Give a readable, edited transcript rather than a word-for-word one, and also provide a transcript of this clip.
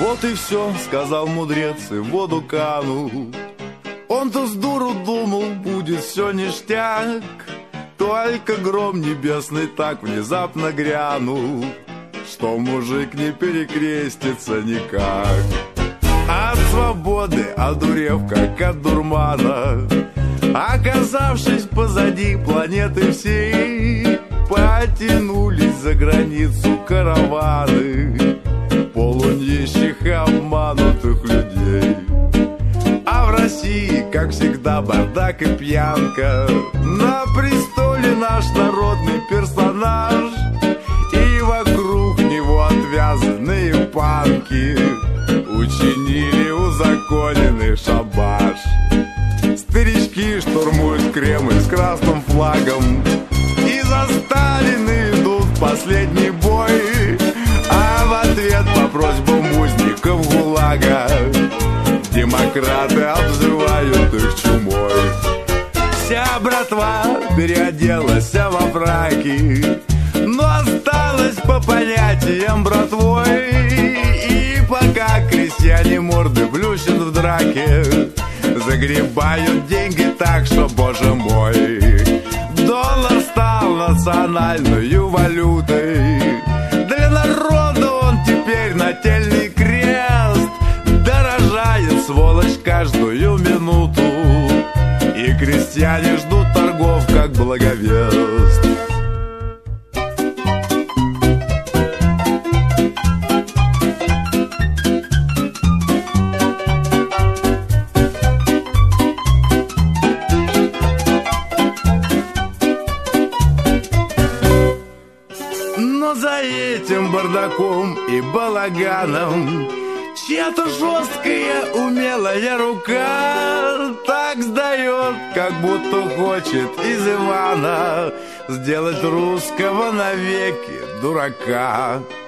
Вот и все, сказал мудрец, и в воду канул. Он-то с дуру думал, будет все ништяк, только гром небесный так внезапно грянул, что мужик не перекрестится никак. От свободы, одурев как от дурмана, оказавшись позади планеты всей, потянулись за границу караваны полунищих и обманутых людей. А в России, как всегда, бардак и пьянка, на престоле наш народный персонаж, и вокруг него отвязанные панки учинили узаконенный шабаш. Старички штурмуют Кремль с красным флагом, и за Сталина идут в последний бой, а в ответ по просьбам узников ГУЛАГа демократы обзывают их чумой. Вся братва переоделась во фраки, но осталась по понятиям братвой. И пока крестьяне морды плющат в драке, загребают деньги так, что, боже мой, доллар стал национальной валютой. Для народа он теперь нательный крест, дорожает сволочь каждую минуту, и крестьяне ждут торгов как благовест. Но за этим бардаком и балаганом чья-то жесткая, умелая рука так сдает, как будто хочет из Ивана сделать русского навеки дурака.